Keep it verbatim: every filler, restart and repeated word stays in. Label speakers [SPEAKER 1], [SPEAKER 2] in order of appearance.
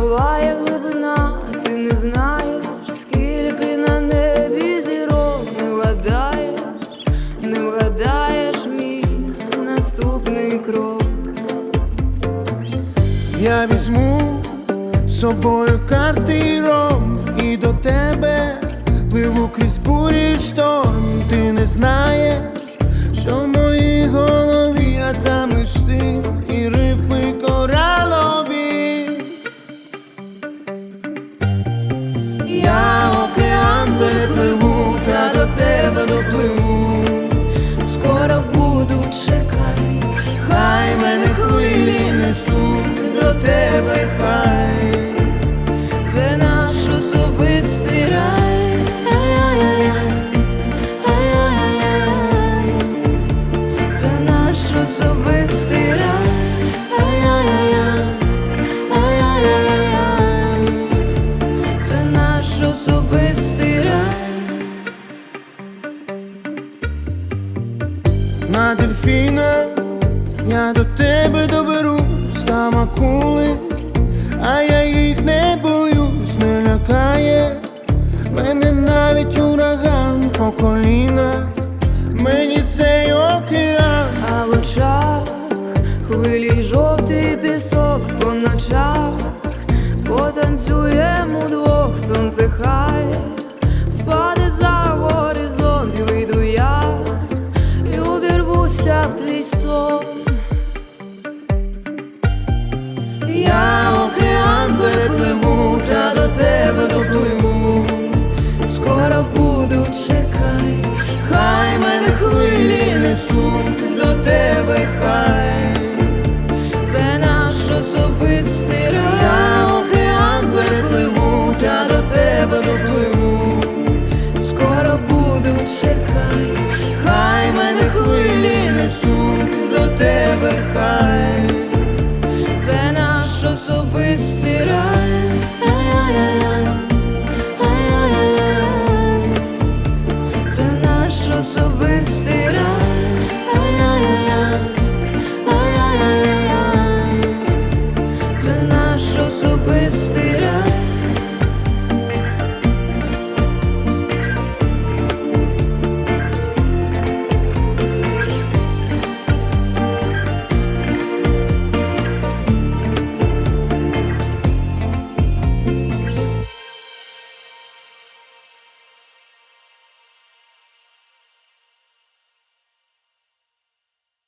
[SPEAKER 1] буває глибина, ти не знаєш, скільки на небі зірок. Не вгадаєш, не вгадаєш мій наступний крок.
[SPEAKER 2] Я візьму з собою карти й ром, і до тебе пливу крізь бурі й шторм. Ти не знаєш, що в моїй голові, а там лиш ти і рифми коралові.
[SPEAKER 1] Я океан перепливу, та до тебе допливу. Скоро буду, чекай, хай мене хвилі несуть до тебе, хай. Це наш особистий рай. Ай-яй-яй-яй. Це наш особистий рай. Ай-яй-яй-яй. Ай-яй-яй-яй. Це наш особистий рай.
[SPEAKER 2] На дельфіна я до тебе доберусь, там акули, а я їх не боюсь. Не лякає мене навіть ураган по коліна, мені цей океан.
[SPEAKER 1] А в очах хвилі й жовтий пісок, по ночах потанцюємо удвох. Сонце хай впаде за горизонт, і вийду я і увірвуся в твій сон. Я океан перепливу, та до тебе допливу. Скоро буду, чекай, хай мене хвилі несуть до тебе, хай. Це наш особистий рай. Я океан перепливу, та до тебе допливу. Скоро буду, чекай, хай мене хвилі несуть до тебе, хай.